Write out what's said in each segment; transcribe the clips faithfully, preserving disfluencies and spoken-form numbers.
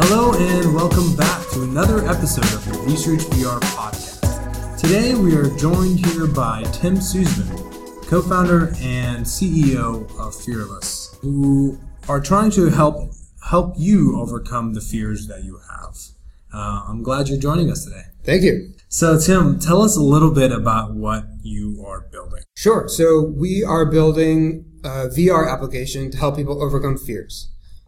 Hello and welcome back to another episode of the Research V R podcast. Today we are joined here by Tim Sussman, co-founder and C E O of Fearless, who are trying to help help you overcome the fears that you have. Uh, I'm glad you're joining us today. Thank you. So Tim, tell us a little bit about what you are building. Sure. So we are building a V R application to help people overcome fears.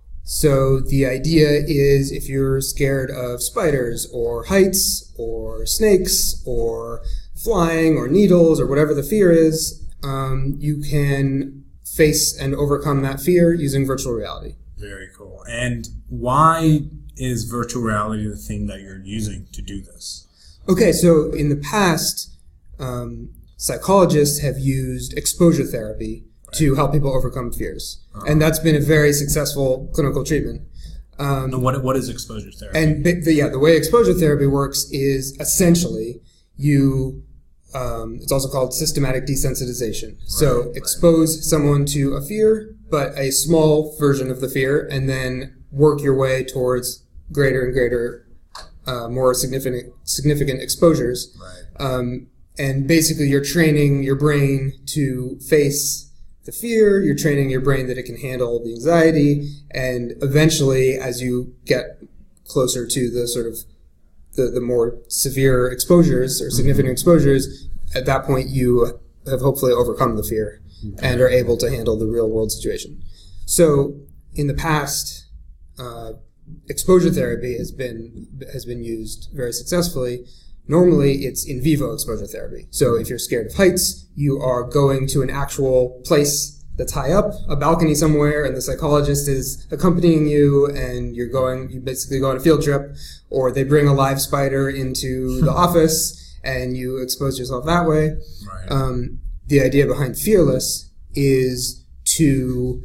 So the idea is if you're scared of spiders or heights or snakes or flying or needles or whatever the fear is, um, you can face and overcome that fear using virtual reality. Very cool. And why is virtual reality the thing that you're using to do this? Okay, so in the past, um, psychologists have used exposure therapy to help people overcome fears. Uh-huh. And that's been a very successful clinical treatment. Um, and what what is exposure therapy? And the, yeah, the way exposure therapy works is essentially you, um, it's also called systematic desensitization. Right, so right. Expose someone to a fear, but a small version of the fear, and then work your way towards greater and greater, uh, more significant significant exposures. Right. Um, and basically you're training your brain to face the fear, you're training your brain that it can handle the anxiety, and eventually as you get closer to the sort of the, the more severe exposures or significant exposures, at that point you have hopefully overcome the fear okay. and are able to handle the real world situation. So in the past, uh, exposure therapy has been has been used very successfully. Normally, it's in vivo exposure therapy. So if you're scared of heights, you are going to an actual place that's high up, a balcony somewhere, and the psychologist is accompanying you, and you're going, you basically go on a field trip, or they bring a live spider into the office, and you expose yourself that way. Right. Um, the idea behind Fearless is to,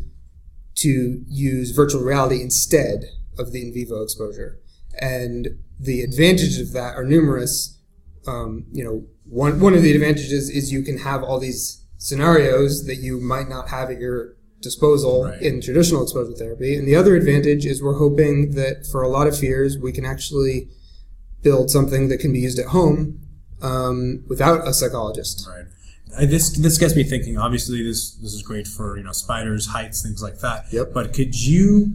to use virtual reality instead of the in vivo exposure. And the advantages of that are numerous. Um, you know, one one of the advantages is you can have all these scenarios that you might not have at your disposal right. in traditional exposure therapy. And the other advantage is we're hoping that for a lot of fears, we can actually build something that can be used at home um, without a psychologist. Right. I, this this gets me thinking. Obviously, this this is great for you know spiders, heights, things like that. Yep. But could you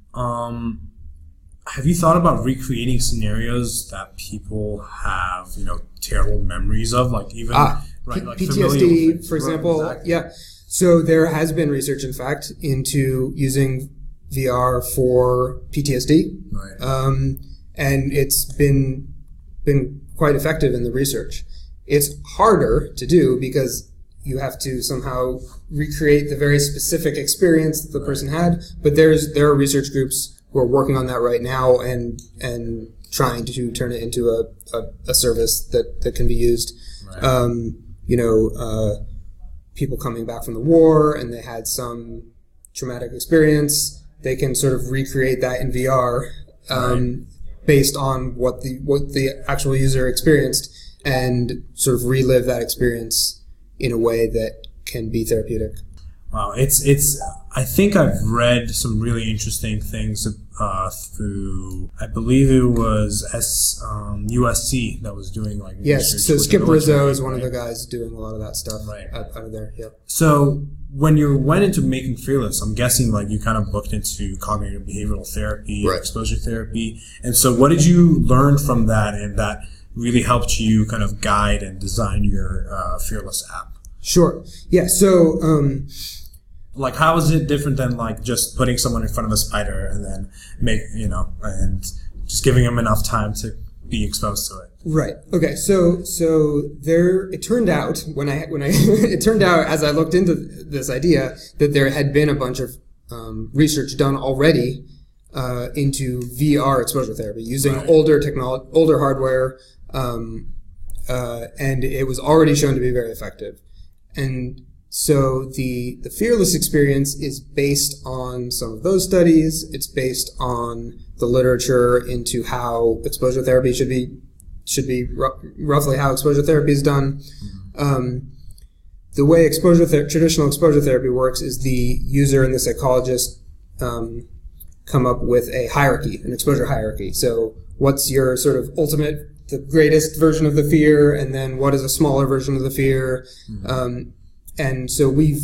um, have you thought about recreating scenarios that people have, you know, terrible memories of, like even ah, right, P- like P T S D, for example? Exactly. Yeah. So there has been research, in fact, into using V R for P T S D, right? Um, and it's been been quite effective in the research. It's harder to do because you have to somehow recreate the very specific experience that the right. person had. But there's there are research groups we're working on that right now and and trying to turn it into a, a, a service that, that can be used. Right. Um, you know, uh, people coming back from the war and they had some traumatic experience, they can sort of recreate that in V R um, right. based on what the what the actual user experienced and sort of relive that experience in a way that can be therapeutic. Wow, it's it's. I think I've read some really interesting things uh, through. I believe it was S, um, U S C that was doing like. Yes, so Skip Rizzo is one right? of the guys doing a lot of that stuff right. out, out of there. Yeah. So when you went into making Fearless, I'm guessing like you kind of looked into cognitive behavioral therapy, right. exposure therapy, and so what did you learn from that, and that really helped you kind of guide and design your uh, Fearless app? Sure. Yeah. So. Um, Like, how is it different than, like, just putting someone in front of a spider and then make, you know, and just giving them enough time to be exposed to it? Right. Okay. So, so there, it turned out when I, when I, it turned out as I looked into this idea that there had been a bunch of, um, research done already, uh, into V R exposure therapy using right. older technology, older hardware, um, uh, and it was already shown to be very effective. And, So the, the Fearless experience is based on some of those studies. It's based on the literature into how exposure therapy should be, should be r- roughly how exposure therapy is done. Um, the way exposure ther- traditional exposure therapy works is the user and the psychologist um, come up with a hierarchy, an exposure hierarchy. So what's your sort of ultimate, the greatest version of the fear, and then what is a smaller version of the fear? Mm-hmm. Um, and so we've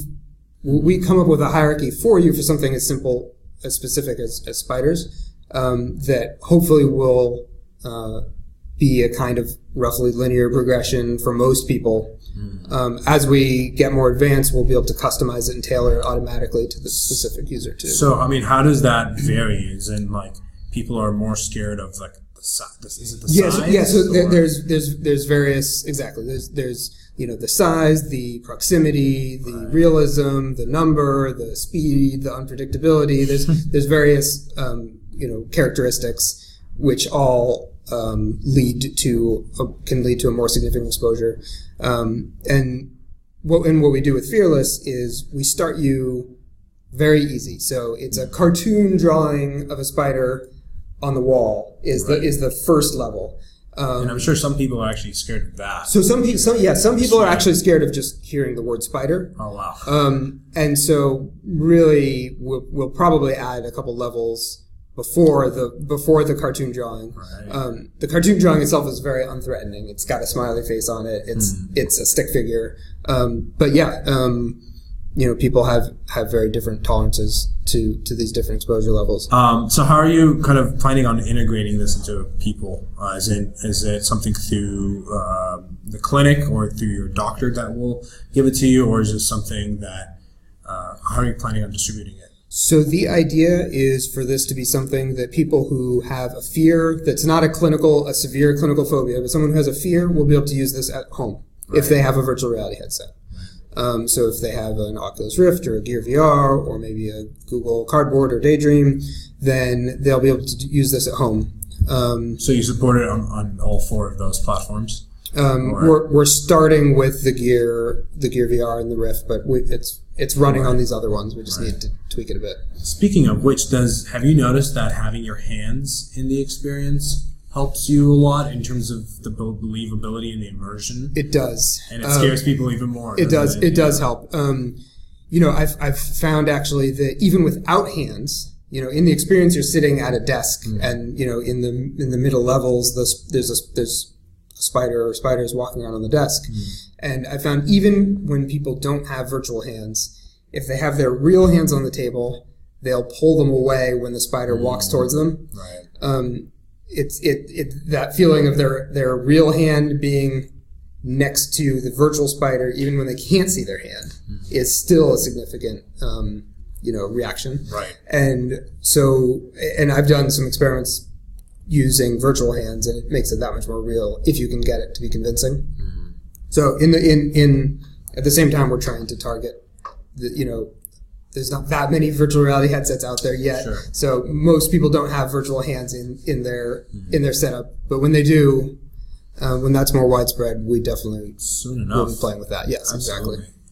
we come up with a hierarchy for you for something as simple, as specific as, as spiders, um, that hopefully will uh, be a kind of roughly linear progression for most people. Mm. Um, as we get more advanced, we'll be able to customize it and tailor it automatically to the specific user too. So, I mean, how does that vary? Is in like people are more scared of like the size? Is it the yes, size? Yeah, so there, there's there's there's various exactly. There's there's you know the size, the proximity, the right. realism, the number, the speed, the unpredictability. There's there's various um, you know characteristics which all um, lead to a, can lead to a more significant exposure. Um, and what and what we do with Fearless is we start you very easy. So it's a cartoon drawing of a spider on the wall is right. the is the first level. Um, and I'm sure some people are actually scared of that. So some people, some, yeah, some people are actually scared of just hearing the word spider. Oh wow! Um, and so really, we'll, we'll probably add a couple levels before the before the cartoon drawing. Right. Um, the cartoon drawing itself is very unthreatening. It's got a smiley face on it. It's mm. it's a stick figure. Um, but yeah, um, you know, people have, have very different tolerances to, to these different exposure levels. Um, so how are you kind of planning on integrating this into people? Uh, is it is it something through uh, the clinic or through your doctor that will give it to you, or is it something that uh, how are you planning on distributing it? So the idea is for this to be something that people who have a fear that's not a clinical, a severe clinical phobia, but someone who has a fear will be able to use this at home right. if they have a virtual reality headset. Um, so if they have an Oculus Rift or a Gear V R or maybe a Google Cardboard or Daydream, then they'll be able to use this at home. Um, so you support it on, on all four of those platforms? Um, we're we're starting with the Gear the Gear V R and the Rift, but we, it's it's running right. on these other ones. We just right. need to tweak it a bit. Speaking of which, does have you noticed that having your hands in the experience helps you a lot in terms of the believability and the immersion? It does. And it scares um, people even more. It does. It, it does help. Um, you know, I've, I've found actually that even without hands, you know, in the experience, you're sitting at a desk mm. and, you know, in the, in the middle levels, there's, there's a, there's a spider or spiders walking around on the desk. Mm. And I found even when people don't have virtual hands, if they have their real hands on the table, they'll pull them away when the spider mm. walks towards them. Right. Um, It's it, it that feeling of their, their real hand being next to the virtual spider, even when they can't see their hand, mm-hmm. is still a significant um, you know reaction. Right. And so, and I've done some experiments using virtual hands, and it makes it that much more real if you can get it to be convincing. Mm-hmm. So in the in in at the same time, we're trying to target the you know. There's not that many virtual reality headsets out there yet, sure. so most people don't have virtual hands in, in their mm-hmm. in their setup. But when they do, uh, when that's more widespread, we definitely soon enough will be playing with that. Yes, Absolutely. exactly.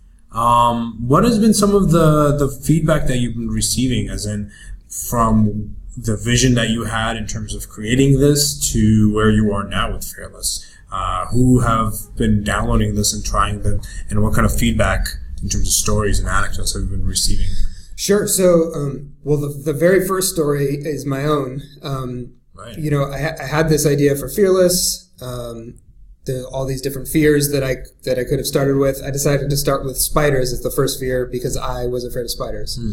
Um, what has been some of the the feedback that you've been receiving, as in from the vision that you had in terms of creating this to where you are now with Fearless? Uh, who have been downloading this and trying them, and what kind of feedback in terms of stories and anecdotes have you been receiving? Sure. So, um, well, the, the very first story is my own. Um, right. You know, I, I had this idea for Fearless, um, the, all these different fears that I that I could have started with. I decided to start with spiders as the first fear because I was afraid of spiders. Hmm.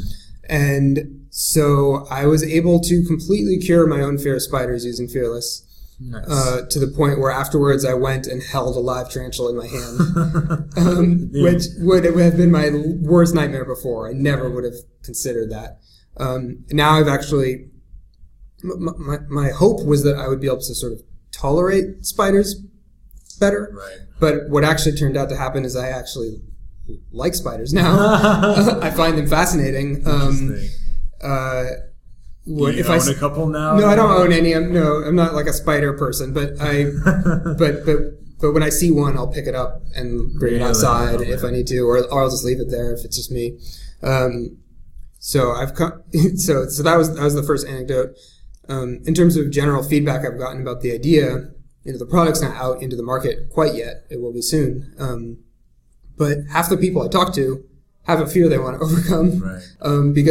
And so I was able to completely cure my own fear of spiders using Fearless. Nice. Uh, to the point where afterwards I went and held a live tarantula in my hand, um, yeah. which would have been my worst nightmare before. I never would have considered that. Um, now I've actually, my, my, my hope was that I would be able to sort of tolerate spiders better. Right. But what actually turned out to happen is I actually like spiders now. I find them fascinating. Um, uh, What, Do you if own I, a couple now? No, I don't own any. I'm, no, I'm not like a spider person, but I, but, but, but when I see one, I'll pick it up and bring really? it outside okay. if I need to, or, or I'll just leave it there if it's just me. Um, so I've come, so, so that was, that was the first anecdote. Um, in terms of general feedback I've gotten about the idea, you know, the product's not out into the market quite yet. It will be soon. Um, but half the people I talk to have a fear they want to overcome. Right. Um, because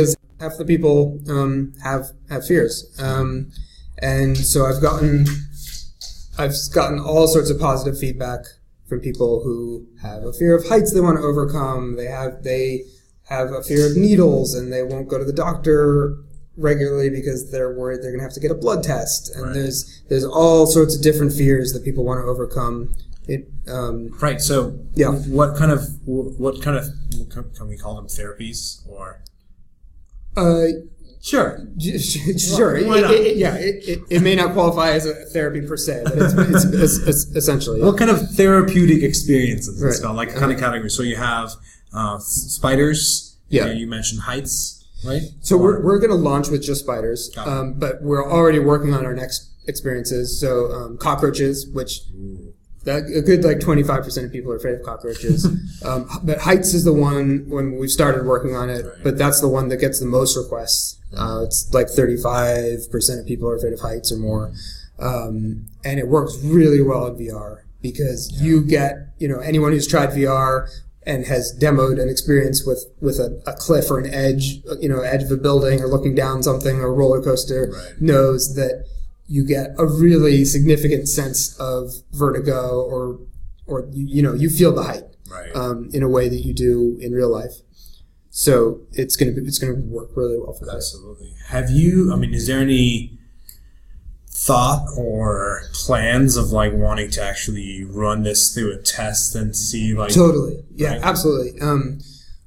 half the people um, have have fears, um, and so I've gotten I've gotten all sorts of positive feedback from people who have a fear of heights they want to overcome. They have they have a fear of needles, and they won't go to the doctor regularly because they're worried they're going to have to get a blood test. And right. there's there's all sorts of different fears that people want to overcome. It, um, right. So, yeah. What kind of what kind of can we call them therapies or? Uh, sure, sure. Why not? It, it, yeah, it, it, it may not qualify as a therapy per se, but it's, it's, it's, it's essentially. Yeah. What kind of therapeutic experiences? Right. It's called like kind of category. So you have uh, spiders. Yeah. You mentioned heights, right? So we're we're going to launch with just spiders, Got it. um, but we're already working on our next experiences. So um, cockroaches, which. Ooh. That, a good like twenty-five percent of people are afraid of cockroaches. um, but heights is the one when we've started working on it, right. but that's the one that gets the most requests. Uh, it's like thirty-five percent of people are afraid of heights or more. Um, and it works really well in V R because yeah. you get, you know, anyone who's tried V R and has demoed an experience with, with a, a cliff or an edge, you know, edge of a building or looking down something or a roller coaster right. knows that you get a really significant sense of vertigo, or, or you, you know, you feel the height right. um, in a way that you do in real life. So it's gonna be, it's gonna work really well for that. Absolutely. Have you? I mean, is there any thought or plans of like wanting to actually run this through a test and see like? Totally. Yeah. Right? Absolutely. Um,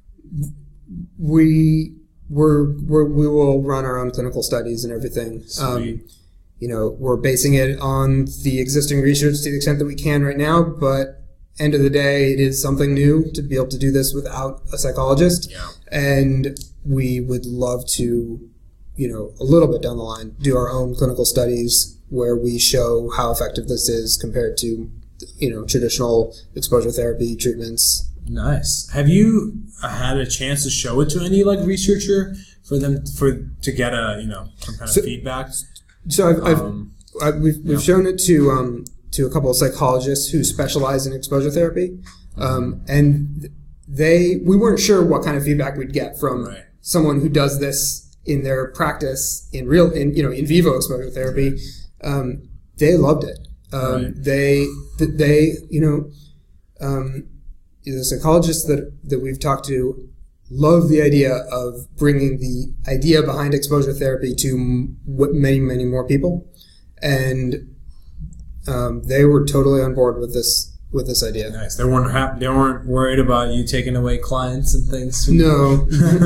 we we're, we're we will run our own clinical studies and everything. Sweet. Um, You know, we're basing it on the existing research to the extent that we can right now, but end of the day, it is something new to be able to do this without a psychologist. Yeah. And we would love to, you know, a little bit down the line, do our own clinical studies where we show how effective this is compared to, you know, traditional exposure therapy treatments. Nice. Have you had a chance to show it to any like researcher for them for to get a, you know, some kind of So, feedback? So I've, I've, Um, I've we've, we've yeah. shown it to um, to a couple of psychologists who specialize in exposure therapy, um, and they we weren't sure what kind of feedback we'd get from Right. someone who does this in their practice in real in you know in vivo exposure therapy. Right. Um, they loved it. Um, Right. They they you know um, the psychologists that that we've talked to love the idea of bringing the idea behind exposure therapy to m- many, many more people, and um, they were totally on board with this with this idea. Nice. They weren't ha- they weren't worried about you taking away clients and things. No,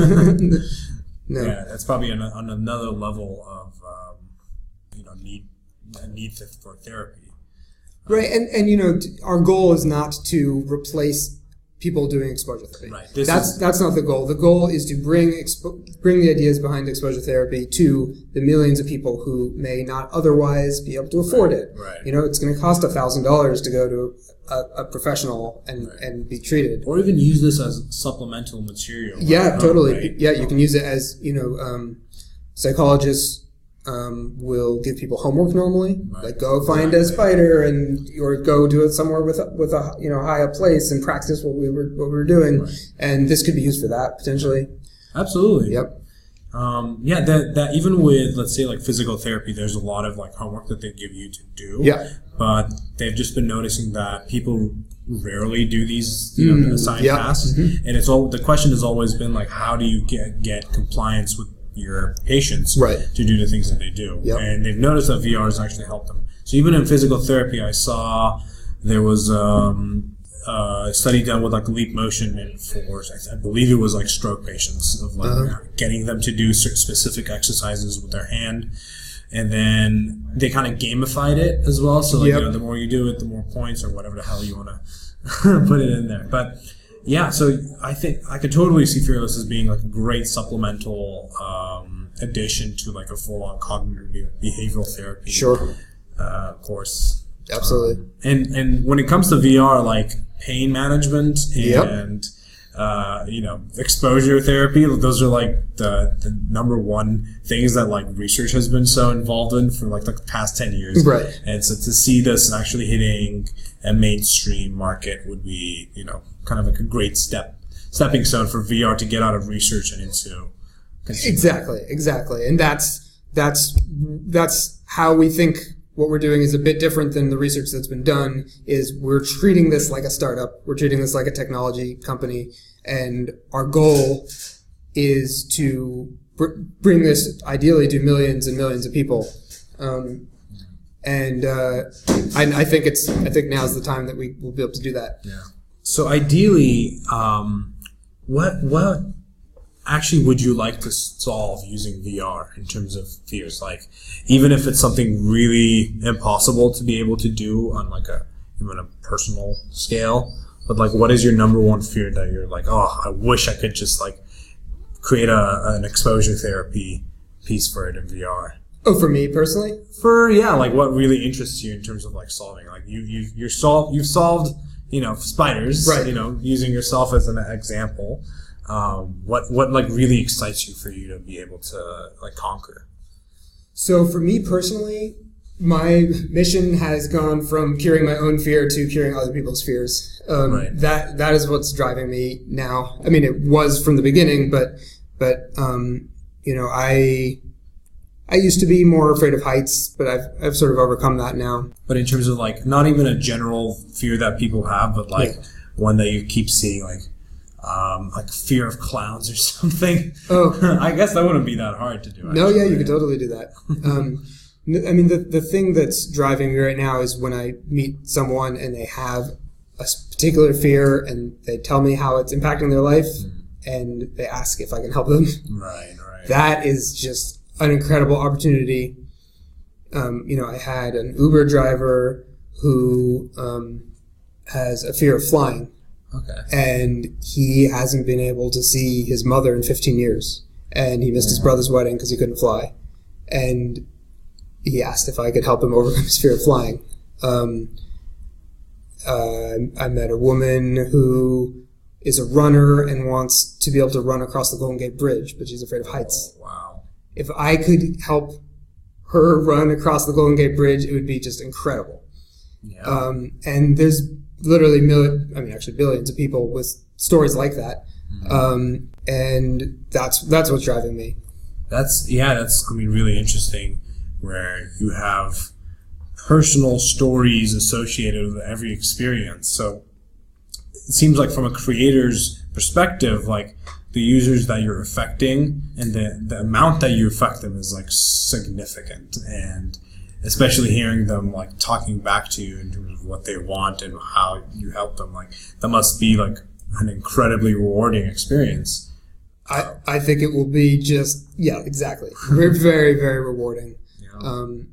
no. Yeah, that's probably on, a, on another level of um, you know need a need for, for therapy. Right, and and you know, t- our goal is not to replace people doing exposure therapy. Right. This that's is, that's not the goal. The goal is to bring expo- bring the ideas behind exposure therapy to the millions of people who may not otherwise be able to afford right, it. Right. You know, it's going to cost a thousand dollars to go to a, a professional and, Right. and be treated. Or even use this as supplemental material. Yeah, right? totally. Right. Yeah, you can use it as, you know, um, psychologists um, will give people homework normally, Right. like go find Exactly. a spider and or go do it somewhere with a, with a you know high up place and practice what we were what we were doing, Right. and this could be used for that potentially. Absolutely. Yep. Um, yeah, that that even with let's say like physical therapy, there's a lot of like homework that they give you to do. Yeah. But they've just been noticing that people rarely do these you know Mm, assigned yeah. tasks, Mhm. and it's all the question has always been like, how do you get get compliance with your patients Right. to do the things that they do? Yep. And they've noticed that V R has actually helped them. So even in physical therapy, I saw there was um, a study done with like Leap Motion and for I believe it was like stroke patients of like Uh-huh. getting them to do certain specific exercises with their hand. And then they kind of gamified it as well. So like, Yep. you know, the more you do it, the more points or whatever the hell you want to put it in there. But yeah, so I think I could totally see Fearless as being like a great supplemental um, addition to like a full-on cognitive behavioral therapy Sure. uh, course. Absolutely. Um, and and when it comes to V R, like pain management Yep. and uh, you know exposure therapy, those are like the, the number one things that like research has been so involved in for like the past ten years. Right. And so to see this actually hitting a mainstream market would be you know kind of like a great step stepping stone for V R to get out of research and into consumer. Exactly, exactly. And that's, that's, that's how we think what we're doing is a bit different than the research that's been done. Is we're treating this like a startup. We're treating this like a technology company. And our goal is to br- bring this ideally to millions and millions of people. Um, and, uh, I, I think it's, I think now's the time that we will be able to do that. Yeah. So ideally, um, what, what, actually would you like to solve using V R in terms of fears? Like, even if it's something really impossible to be able to do on like a even a personal scale, but like, what is your number one fear that you're like, oh, I wish I could just like create a an exposure therapy piece for it in V R? Oh, for me personally? For yeah, like what really interests you in terms of like solving? Like you you you're solved you've solved you know spiders, right? You know, using yourself as an example. Um, what, what like really excites you for you to be able to like conquer? So for me personally, my mission has gone from curing my own fear to curing other people's fears. Um, right. that, that is what's driving me now. I mean, it was from the beginning, but, but, um, you know, I, I used to be more afraid of heights, but I've, I've sort of overcome that now. But in terms of like, not even a general fear that people have, but like yeah. one that you keep seeing, like, Um, like fear of clowns or something. Oh, I guess that wouldn't be that hard to do. Actually. No, yeah, you could totally do that. Um, I mean, the the thing that's driving me right now is when I meet someone and they have a particular fear and they tell me how it's impacting their life, mm. and they ask if I can help them. Right, right. That is just an incredible opportunity. Um, you know, I had an Uber driver who um, has a fear of flying. Okay. And he hasn't been able to see his mother in fifteen years. And he missed mm-hmm. his brother's wedding because he couldn't fly. And he asked if I could help him overcome his fear of flying. Um, uh, I met a woman who is a runner and wants to be able to run across the Golden Gate Bridge, but she's afraid of heights. Oh, wow. If I could help her run across the Golden Gate Bridge, it would be just incredible. Yeah. Um, and there's literally million, I mean, actually billions of people with stories like that. Mm-hmm. Um, and that's, that's what's driving me. That's, yeah, that's, I mean, really interesting where you have personal stories associated with every experience. So it seems like from a creator's perspective, like the users that you're affecting and the, the amount that you affect them is like significant. And especially hearing them like talking back to you in terms of what they want and how you help them, like that must be like an incredibly rewarding experience. I, I think it will be just, yeah, exactly. Very, very, very rewarding. Yeah. Um,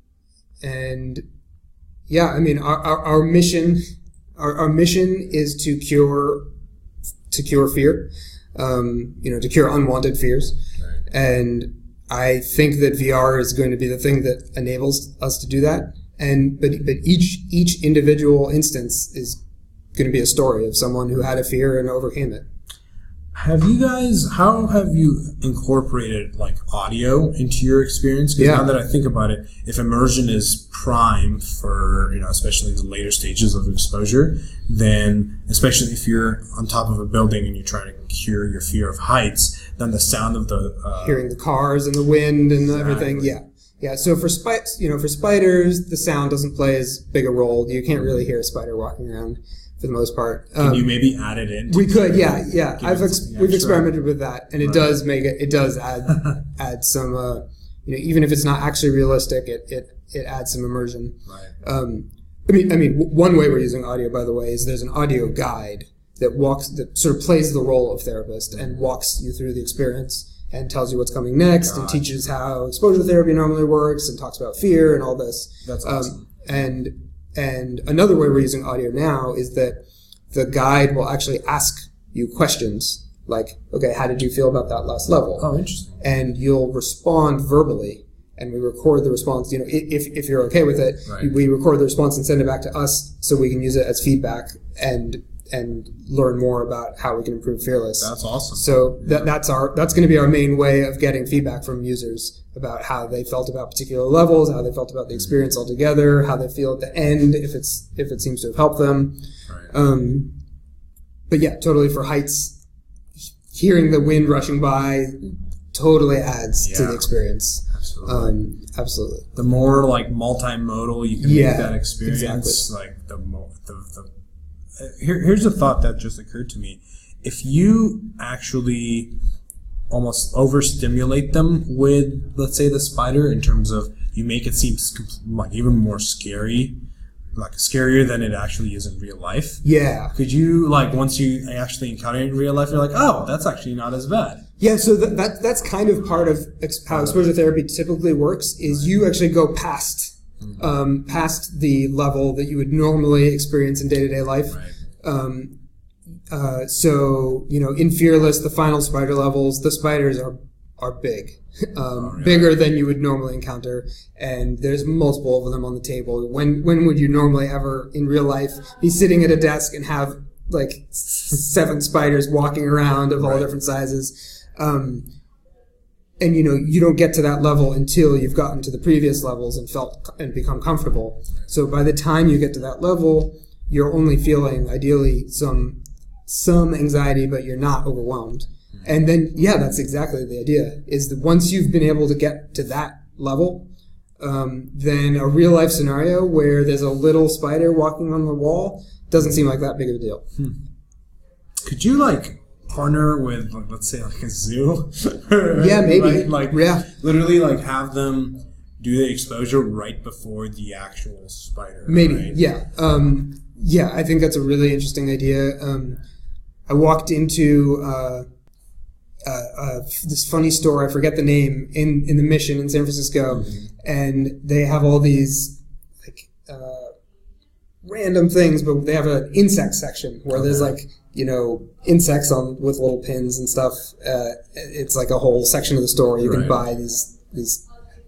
and yeah, I mean, our, our, our mission, our, our mission is to cure, to cure fear, um, you know, to cure unwanted fears. Right. And I think that V R is going to be the thing that enables us to do that. And, but, but each, each individual instance is going to be a story of someone who had a fear and overcame it. Have you guys, how have you incorporated like audio into your experience? Because yeah. now that I think about it, if immersion is prime for, you know, especially in the later stages of exposure, then especially if you're on top of a building and you're trying to cure your fear of heights, then the sound of the... Uh, Hearing the cars and the wind and exactly. everything, yeah. Yeah, so for spi- you know, for spiders, the sound doesn't play as big a role. You can't really hear a spider walking around for the most part. Can um, you maybe add it in? We could, yeah, yeah. I've ex- yeah, we've sure. experimented with that, and it right. does make it. It does add add some. Uh, you know, even if it's not actually realistic, it it, it adds some immersion. Right. Um, I mean, I mean, w- one way we're using audio, by the way, is there's an audio guide that walks that sort of plays the role of therapist and walks you through the experience and tells you what's coming next God. and teaches how exposure therapy normally works and talks about fear and all this. That's awesome. Um, and and another way we're using audio now is that the guide will actually ask you questions like, okay, how did you feel about that last level? Oh, interesting. And you'll respond verbally, and we record the response. You know, if if you're okay with it, right. we record the response and send it back to us so we can use it as feedback and and learn more about how we can improve Fearless. That's awesome. So that that's our that's going to be our main way of getting feedback from users about how they felt about particular levels, how they felt about the experience altogether, how they feel at the end if it's if it seems to have helped them. Right. Um, but yeah, totally for heights, hearing the wind rushing by, totally adds yeah. to the experience. Absolutely. Um, absolutely. The more like multimodal you can Yeah, make that experience, exactly. like the more the, the uh, here, here's a thought that just occurred to me. If you actually almost overstimulate them with, let's say, the spider, in terms of you make it seem like even more scary, like scarier than it actually is in real life. Yeah. Could you, like, once you actually encounter it in real life, you're like, oh, that's actually not as bad. Yeah, so that, that that's kind of part of ex- how exposure therapy typically works, is you actually go past um, past the level that you would normally experience in day-to-day life. Right. Um, uh, so, you know, in Fearless, the final spider levels, the spiders are are big. Um, oh, really? Bigger than you would normally encounter, and there's multiple of them on the table. When when would you normally ever in real life be sitting at a desk and have like seven spiders walking around of all right. different sizes? Um, and you know, you don't get to that level until you've gotten to the previous levels and felt and become comfortable. So by the time you get to that level, you're only feeling ideally some some anxiety, but you're not overwhelmed. And then, yeah, that's exactly the idea, is that once you've been able to get to that level, um, then a real life scenario where there's a little spider walking on the wall doesn't seem like that big of a deal. Hmm. Could you, like, partner with, like, let's say, like a zoo? Yeah, maybe. Like, like yeah. literally, like, have them do the exposure right before the actual spider. Maybe, right? yeah. Um, yeah, I think that's a really interesting idea. Um, I walked into... Uh, Uh, uh, this funny store, I forget the name, in, in the Mission in San Francisco, mm-hmm. and they have all these like uh, random things, but they have an insect section where okay. there's like, you know, insects on with little pins and stuff. Uh, it's like a whole section of the store you right. can buy these these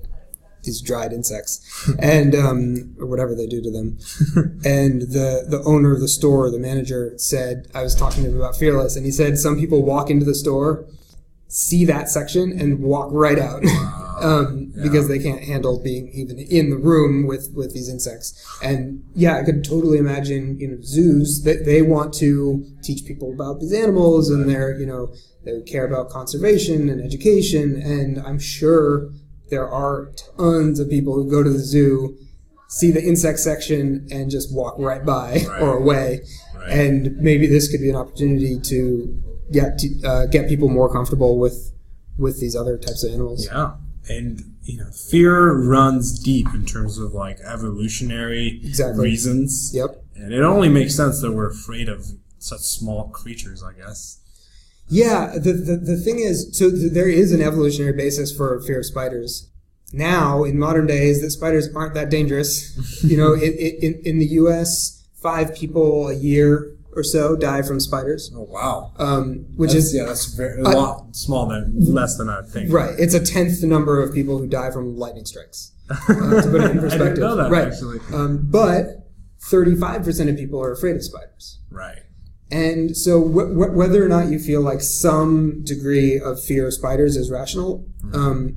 these dried insects and um, or whatever they do to them. And the the owner of the store, the manager, said, I was talking to him about Fearless, and he said some people walk into the store, see that section, and walk right out. Wow. um, yeah. Because they can't handle being even in the room with, with these insects. And yeah, I could totally imagine, you know, zoos that they want to teach people about these animals, and they're, you know, they care about conservation and education. And I'm sure there are tons of people who go to the zoo, see the insect section, and just walk right by right. or away. Right. And maybe this could be an opportunity to get to, uh, get people more comfortable with with these other types of animals. Yeah, and you know, fear runs deep in terms of like evolutionary exactly. reasons. Yep. And it only makes sense that we're afraid of such small creatures, I guess. Yeah, the the, the thing is, so th- there is an evolutionary basis for fear of spiders. Now, in modern days, that spiders aren't that dangerous. You know, it, it, in in the U S, five people a year or so die from spiders. Oh wow! Um, which that's, is yeah, that's very, a uh, lot small than less than I think. Right, it's a tenth the number of people who die from lightning strikes. Uh, to put it in perspective, I didn't know that, right? Actually, um, but thirty-five percent of people are afraid of spiders. Right. And so, wh- wh- whether or not you feel like some degree of fear of spiders is rational, mm-hmm. um,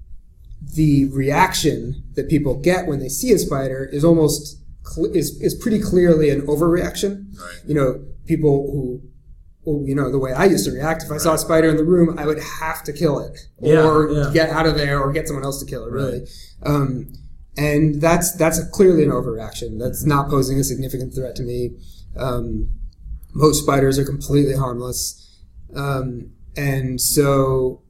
the reaction that people get when they see a spider is almost is is pretty clearly an overreaction. Right. You know, people who, well, you know, the way I used to react, if I right. saw a spider in the room, I would have to kill it yeah, or yeah. get out of there or get someone else to kill it, really. Right. Um, and that's that's clearly an overreaction. That's not posing a significant threat to me. Um, most spiders are completely harmless. Um, and so...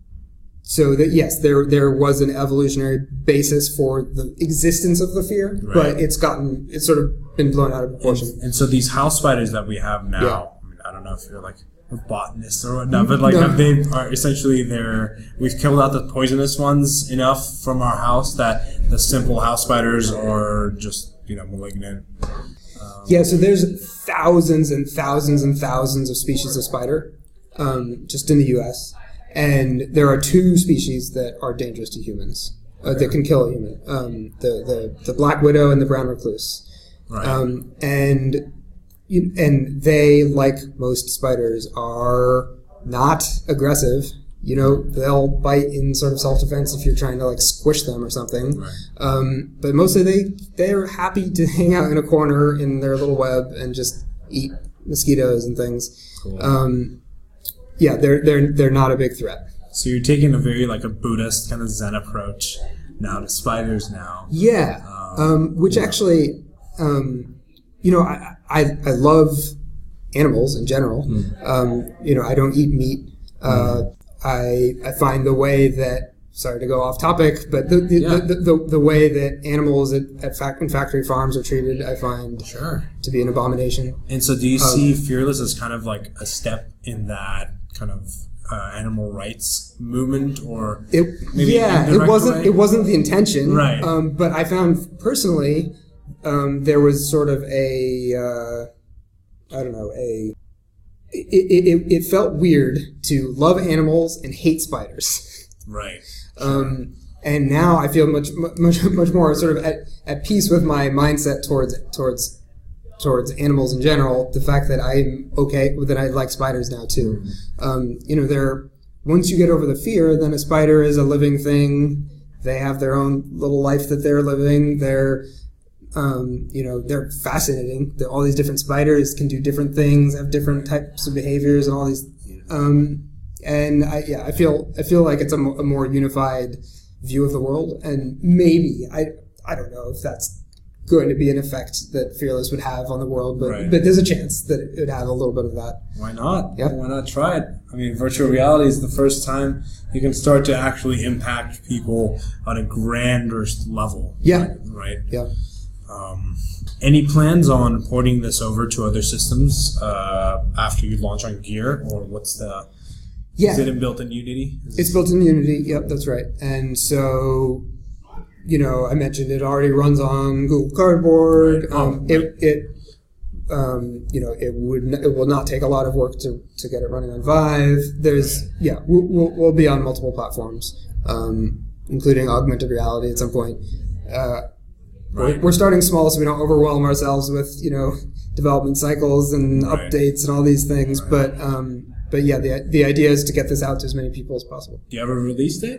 So that yes, there there was an evolutionary basis for the existence of the fear, right. but it's gotten it's sort of been blown out of proportion. And, and so these house spiders that we have now, yeah. I mean, I don't know if you're like a botanist or whatnot, but like no. they are essentially they're we've killed out the poisonous ones enough from our house that the simple house spiders are just, you know, malignant. Um, yeah, so there's thousands and thousands and thousands of species of spider, um, just in the U S And there are two species that are dangerous to humans, uh, that can kill a human. Um, the, the, the black widow and the brown recluse. Right. Um, and, and they, like most spiders, are not aggressive. You know, they'll bite in sort of self-defense if you're trying to like squish them or something. Right. Um, but mostly they, they're happy to hang out in a corner in their little web and just eat mosquitoes and things. Cool. Um, Yeah, they're they're they're not a big threat. So you're taking a very like a Buddhist kind of Zen approach now to spiders now. Yeah, um, um, which yeah. actually, um, you know, I, I I love animals in general. Mm. Um, you know, I don't eat meat. Uh, mm. I I find the way that sorry to go off topic, but the the, yeah. the, the, the way that animals at, at fact, in factory farms are treated, I find sure. to be an abomination. And so, do you um, see Fearless as kind of like a step in that kind of uh, animal rights movement, or it, maybe yeah, it wasn't way? it wasn't the intention, right? Um, but I found personally um, there was sort of a uh, I don't know a it, it it felt weird to love animals and hate spiders, right? Um, and now I feel much much much more sort of at, at peace with my mindset towards towards. towards animals in general, the fact that I'm okay, that I like spiders now too. Um, you know, they're, once you get over the fear, then a spider is a living thing. They have their own little life that they're living. They're, um, you know, they're fascinating. They're, all these different spiders can do different things, have different types of behaviors and all these, um, and I, yeah, I feel, I feel like it's a, mo- a more unified view of the world. And maybe, I, I don't know if that's going to be an effect that Fearless would have on the world, but right. but there's a chance that it would have a little bit of that. Why not? Yeah. Why not try it? I mean, virtual reality is the first time you can start to actually impact people on a grander level. Yeah. Right? Yeah. Um, any plans on porting this over to other systems uh, after you launch on Gear, or what's the... Yeah. Is it built in Unity? Is it's built in Unity. Yep, that's right. And so... You know, I mentioned it already runs on Google Cardboard. Right. Oh, um, right. It, it um, you know, it would n- it will not take a lot of work to, to get it running on Vive. There's, right. yeah, we'll, we'll, we'll be on multiple platforms, um, including augmented reality at some point. Uh, right. we're, we're starting small so we don't overwhelm ourselves with, you know, development cycles and right. updates and all these things. Right. But um, but yeah, the the idea is to get this out to as many people as possible. Do you have a release date?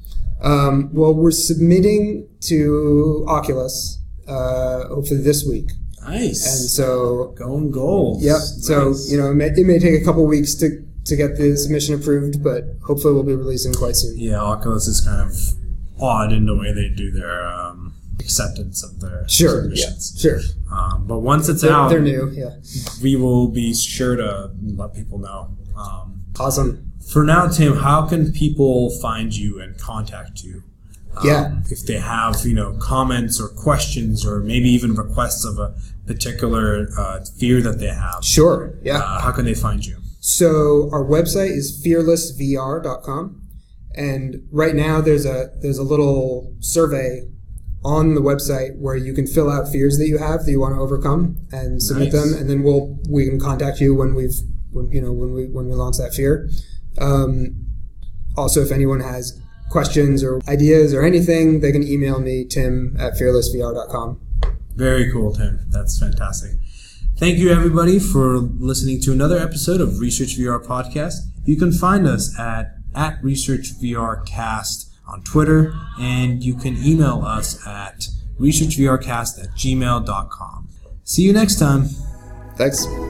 Um, well, we're submitting to Oculus, uh, hopefully this week. Nice. And so... Going gold. Yep. Nice. So, you know, it may, it may take a couple weeks to, to get the submission approved, but hopefully we'll be releasing quite soon. Yeah, Oculus is kind of odd in the way they do their um, acceptance of their sure, submissions. Yeah, sure. Um, but once it's they're, out... They're new, yeah. We will be sure to let people know. Um, awesome. For now, Tim, how can people find you and contact you? Um, yeah. If they have, you know, comments or questions or maybe even requests of a particular uh, fear that they have. Sure, yeah. Uh, how can they find you? So our website is fearless v r dot com. And right now there's a there's a little survey on the website where you can fill out fears that you have that you want to overcome and submit nice. them, and then we'll we can contact you when we've when, you know when we when we launch that fear. Um, also, if anyone has questions or ideas or anything, they can email me, Tim at fearless v r dot com. Very cool, Tim. That's fantastic. Thank you, everybody, for listening to another episode of Research V R Podcast. You can find us at, at ResearchVRcast on Twitter, and you can email us at researchvrcast at gmail dot com. See you next time. Thanks.